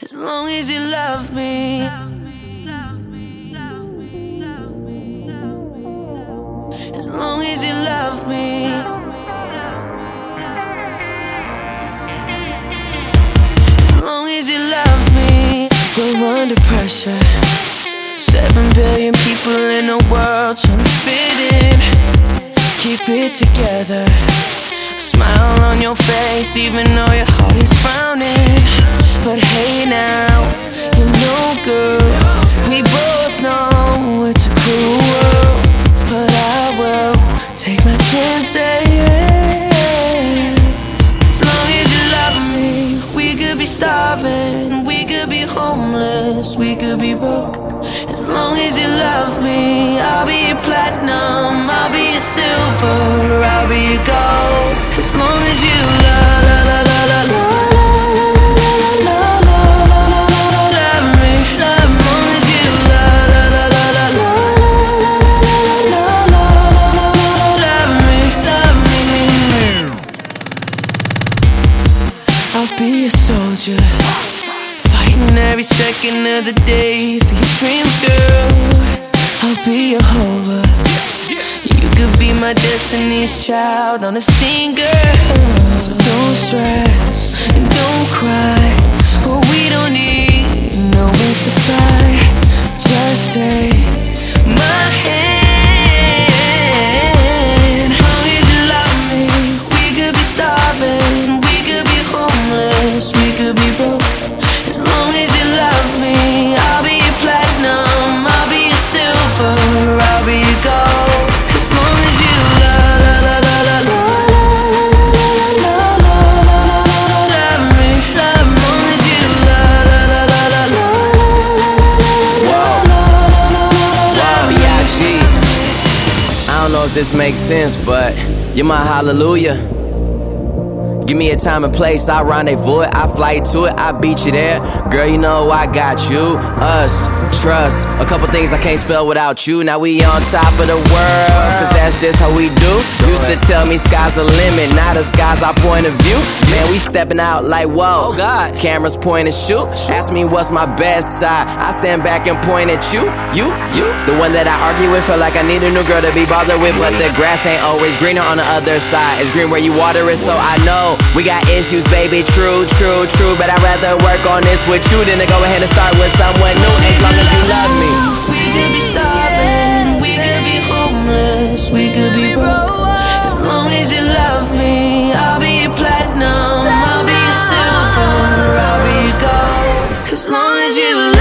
As long as you love me. As long as you love me. As long as you love me. We're under pressure. 7 billion people in the world trying to fit in. Keep it together. Smile on your face even though your heart is frowning. But hey now, you know girl, we both know it's a cruel world. But I will take my chances. As long as you love me. We could be starving, we could be homeless, we could be broke. As long as you love me, I'll be your platinum, I'll be your silver, I'll be your gold. As long as you love me, as long as you love me. I'll be a soldier, fighting every second of the day for your dreams, girl. I'll be your hover. You could be my destiny's child on a scene, girl. So don't stress and don't cry. Oh, we don't need no wings to fly. Just take my hand. As long as you love me, we could be starving, we could be homeless, we could be broke. As long as you love me, I'll be your platinum, I'll be your silver, I'll be your gold. As long as you love me, as long as you B.I.G. I don't know if this makes sense, but you're my hallelujah. Give me a time and place, I rendezvous it, I fly to it, I beat you there. Girl, you know I got you, us, trust. A couple things I can't spell without you. Now we on top of the world, cause that's just how we do. Used to tell me sky's the limit, now the sky's our point of view. Man, we stepping out like whoa, God. Cameras point and shoot. Ask me what's my best side, I stand back and point at you. The one that I argue with, feel like I need a new girl to be bothered with. But the grass ain't always greener on the other side. It's green where you water it, so I know we got issues, baby, true. But I'd rather work on this with you than to go ahead and start with someone new. As long as you love me. We could be starving, we could be homeless, we could be broke. As long as you love me, I'll be your platinum, I'll be your silver, I'll be your gold. As long as you love me.